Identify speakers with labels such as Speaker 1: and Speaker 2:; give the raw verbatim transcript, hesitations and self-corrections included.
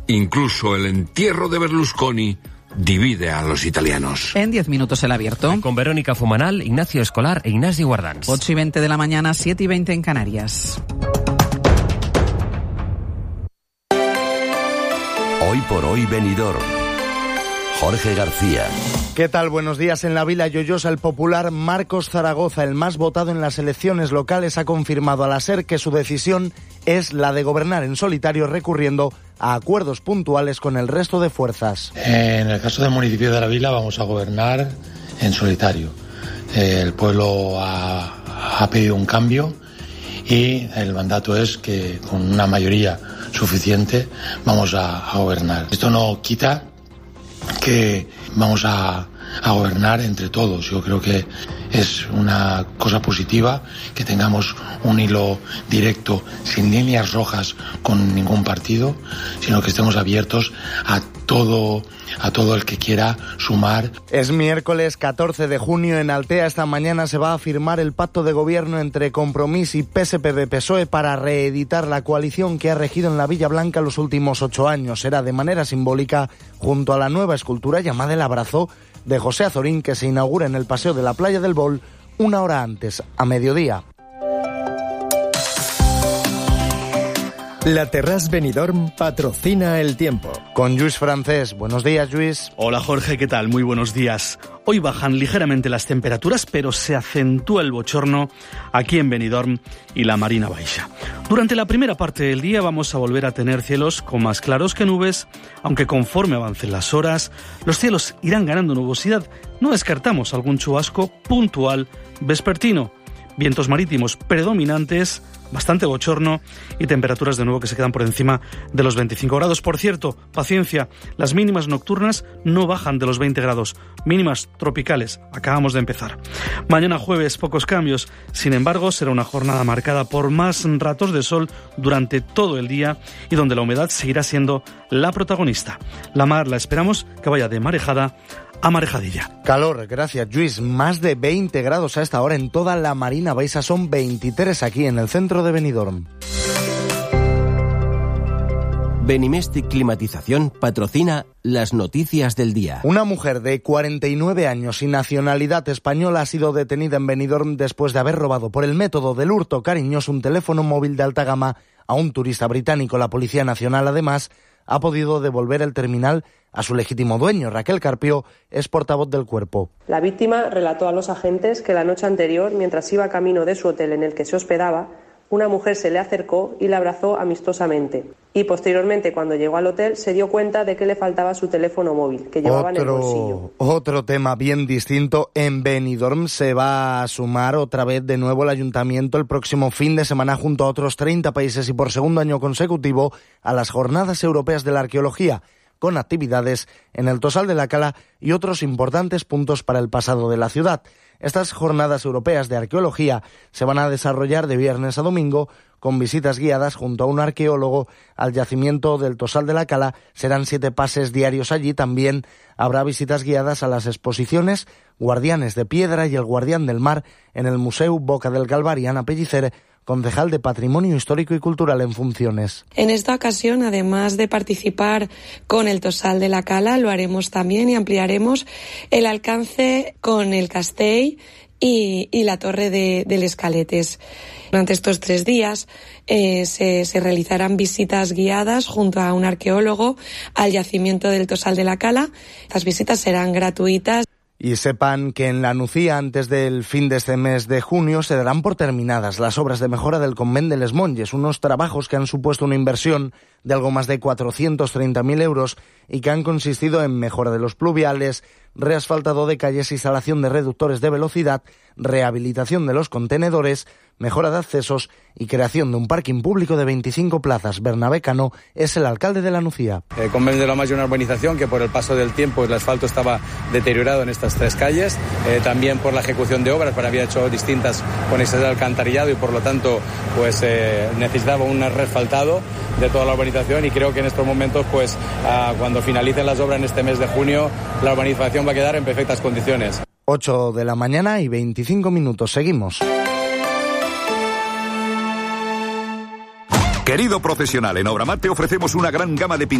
Speaker 1: Incluso el entierro de Berlusconi divide a los italianos.
Speaker 2: En diez minutos el abierto.
Speaker 3: Con Verónica Fumanal, Ignacio Escolar e Ignasi Guardans.
Speaker 2: ocho y veinte de la mañana, siete y veinte en Canarias.
Speaker 4: Hoy por hoy Benidorm. Jorge García.
Speaker 5: ¿Qué tal? Buenos días. En la Vila Lloyosa, el popular Marcos Zaragoza, el más votado en las elecciones locales, ha confirmado a la SER que su decisión es la de gobernar en solitario, recurriendo a acuerdos puntuales con el resto de fuerzas.
Speaker 6: En el caso del municipio de la Vila vamos a gobernar en solitario. El pueblo ha, ha pedido un cambio y el mandato es que con una mayoría suficiente vamos a, a gobernar. Esto no quita que vamos a, a gobernar entre todos. Yo creo que es una cosa positiva que tengamos un hilo directo, sin líneas rojas con ningún partido, sino que estemos abiertos a todo, a todo el que quiera sumar.
Speaker 5: Es miércoles catorce de junio. En Altea esta mañana se va a firmar el pacto de gobierno entre Compromís y P S P B P S O E para reeditar la coalición que ha regido en la Villa Blanca los últimos ocho años. Será de manera simbólica junto a la nueva escultura llamada El Abrazo de José Azorín, que se inaugura en el Paseo de la Playa del Bol una hora antes, a mediodía.
Speaker 7: La Terrasse Benidorm patrocina el tiempo.
Speaker 5: Con Lluís Francés. Buenos días, Lluís.
Speaker 8: Hola, Jorge, ¿qué tal? Muy buenos días. Hoy bajan ligeramente las temperaturas, pero se acentúa el bochorno aquí en Benidorm y la Marina Baixa. Durante la primera parte del día vamos a volver a tener cielos con más claros que nubes, aunque conforme avancen las horas, los cielos irán ganando nubosidad. No descartamos algún chubasco puntual vespertino. Vientos marítimos predominantes, bastante bochorno y temperaturas de nuevo que se quedan por encima de los veinticinco grados. Por cierto, paciencia, las mínimas nocturnas no bajan de los veinte grados, mínimas tropicales, acabamos de empezar. Mañana jueves, pocos cambios, sin embargo, será una jornada marcada por más ratos de sol durante todo el día y donde la humedad seguirá siendo la protagonista. La mar la esperamos que vaya de marejada a marejadilla.
Speaker 5: Calor, gracias, Lluís. Más de veinte grados a esta hora en toda la Marina Baixa, son veintitrés aquí en el centro de Benidorm.
Speaker 4: Benimestic Climatización patrocina las noticias del día.
Speaker 5: Una mujer de cuarenta y nueve años y nacionalidad española ha sido detenida en Benidorm después de haber robado por el método del hurto cariñoso un teléfono móvil de alta gama a un turista británico. La Policía Nacional, además, ha podido devolver el terminal a su legítimo dueño. Raquel Carpio es portavoz del Cuerpo.
Speaker 9: La víctima relató a los agentes que la noche anterior, mientras iba camino de su hotel en el que se hospedaba, una mujer se le acercó y le abrazó amistosamente. Y posteriormente, cuando llegó al hotel, se dio cuenta de que le faltaba su teléfono móvil, que llevaba
Speaker 5: otro,
Speaker 9: en el bolsillo.
Speaker 5: Otro tema bien distinto. En Benidorm se va a sumar otra vez de nuevo el ayuntamiento el próximo fin de semana junto a otros treinta países y por segundo año consecutivo a las Jornadas Europeas de la Arqueología, con actividades en el Tosal de la Cala y otros importantes puntos para el pasado de la ciudad. Estas jornadas europeas de arqueología se van a desarrollar de viernes a domingo con visitas guiadas junto a un arqueólogo al yacimiento del Tosal de la Cala. Serán siete pases diarios allí. También habrá visitas guiadas a las exposiciones Guardianes de Piedra y El Guardián del Mar en el Museu Boca del Galvari. Ana Pellicer, concejal de Patrimonio Histórico y Cultural en funciones.
Speaker 10: En esta ocasión, además de participar con el Tosal de la Cala, lo haremos también y ampliaremos el alcance con el Castell y, y la Torre de, del Escaletes. Durante estos tres días eh, se, se realizarán visitas guiadas junto a un arqueólogo al yacimiento del Tosal de la Cala. Estas visitas serán gratuitas.
Speaker 5: Y sepan que en la Nucía, antes del fin de este mes de junio, se darán por terminadas las obras de mejora del Convent de Les Monges, unos trabajos que han supuesto una inversión de algo más de cuatrocientos treinta mil euros y que han consistido en mejora de los pluviales, reasfaltado de calles, instalación de reductores de velocidad, rehabilitación de los contenedores, mejora de accesos y creación de un parking público de veinticinco plazas. Bernabé Cano es el alcalde de la Nucía.
Speaker 11: El Convent de la Mas, una urbanización que por el paso del tiempo el asfalto estaba deteriorado en estas tres calles, eh, también por la ejecución de obras, para había hecho distintas conexiones de alcantarillado y por lo tanto pues eh, necesitaba un reasfaltado de toda la urbanización, y creo que en estos momentos pues ah, cuando finalicen las obras en este mes de junio la urbanización va a quedar en perfectas condiciones.
Speaker 5: ocho de la mañana y veinticinco minutos. Seguimos.
Speaker 12: Querido profesional, en Obramat te ofrecemos una gran gama de pinturas